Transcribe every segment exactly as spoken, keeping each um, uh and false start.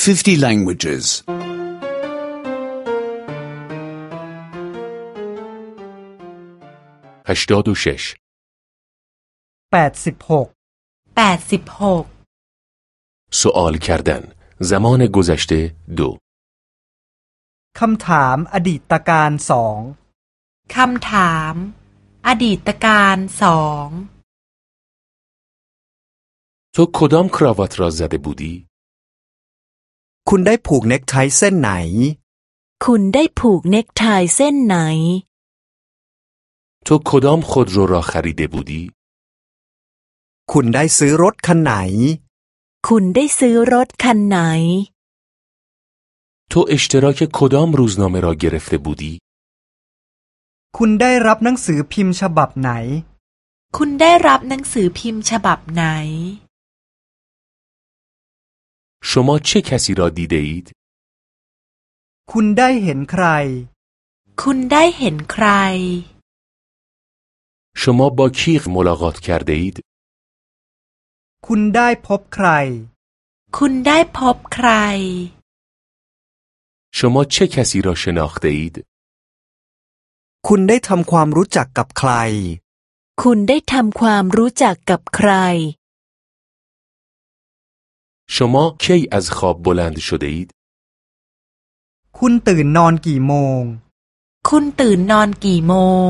fifty languages. ฮชตาดو شش แปดสิบหกแปดสิบหก سوال کردن زمان گذشته دو คำถามอดีตการสองคำถามอดีตการสอง تو کدام کراوات را زده بودی؟ คุณได้ผูกเน็กไทเส้นไหนคุณได้ผูกเน็กไทเส้นไหน تو کدام خودرو را خریده بودی؟ คุณได้ซื้อรถคันไหนคุณได้ซื้อรถคันไหน تو اشتراک کدام روزنامه را گرفته بودی؟ คุณได้รับหนังสือพิมพ์ฉบับไหนคุณได้รับหนังสือพิมพ์ฉบับไหน شما چه کسی را دیده اید؟ คุณได้เห็นใครคุณได้เห็นใคร شما با کی ملاقات کرده اید؟ คุณได้พบใครคุณได้พบใคร شما چه کسی را شناخته اید؟ คุณได้ทำความรู้จักกับใครคุณได้ทำความรู้จักกับใคร شما کی از خواب بلند شده اید؟ คุณตื่นนอนกี่โมงคุณตื่นนอนกี่โมง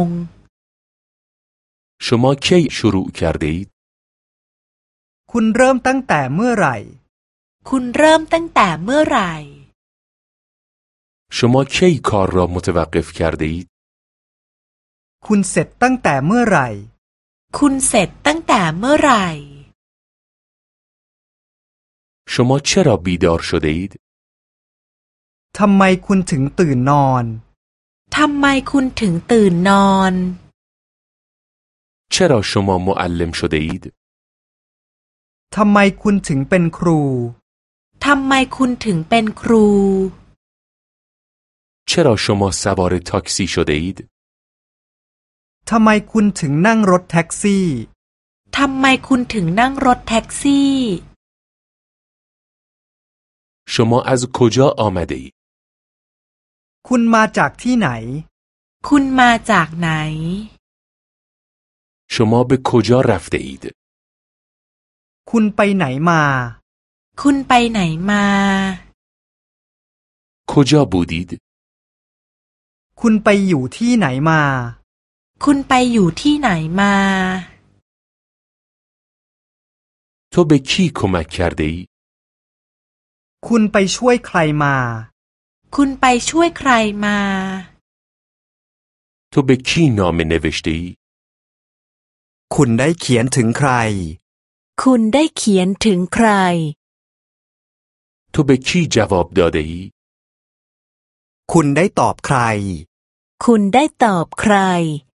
شما کی شروع کرده اید؟ คุณเริ่มตั้งแต่เมื่อไหร่คุณเริ่มตั้งแต่เมื่อไหร่ شما کی کار را متوقف کرده اید؟ คุณเสร็จตั้งแต่เมื่อไหร่คุณเสร็จตั้งแต่เมื่อไหร่ شما چرا بیدار شده اید؟ ทำไมคุณถึงตื่นนอนทำไมคุณถึงตื่นนอน چرا شما معلم شده اید؟ ทำไมคุณถึงเป็นครูทำไมคุณถึงเป็นครู چرا شما سوار تاکسی شده اید؟ ทำไมคุณถึงนั่งรถแท็กซี่ทำไมคุณถึงนั่งรถแท็กซี่ شما از کجا آمده اید؟ คุณมาจากที่ไหนคุณมาจากไหน شما به کجا رفته اید؟ คุณไปไหนมาคุณไปไหนมา کجا بودید؟ คุณไปอยู่ที่ไหนมาคุณไปอยู่ที่ไหนมา تو به کی کمک کرده ای؟ คุณไปช่วยใครมาคุณไปช่วยใครมา تو به کی نامه نوشته ای؟ คุณได้เขียนถึงใครคุณได้เขียนถึงใคร تو به کی جواب داده ای؟ คุณได้ตอบใครคุณได้ตอบใคร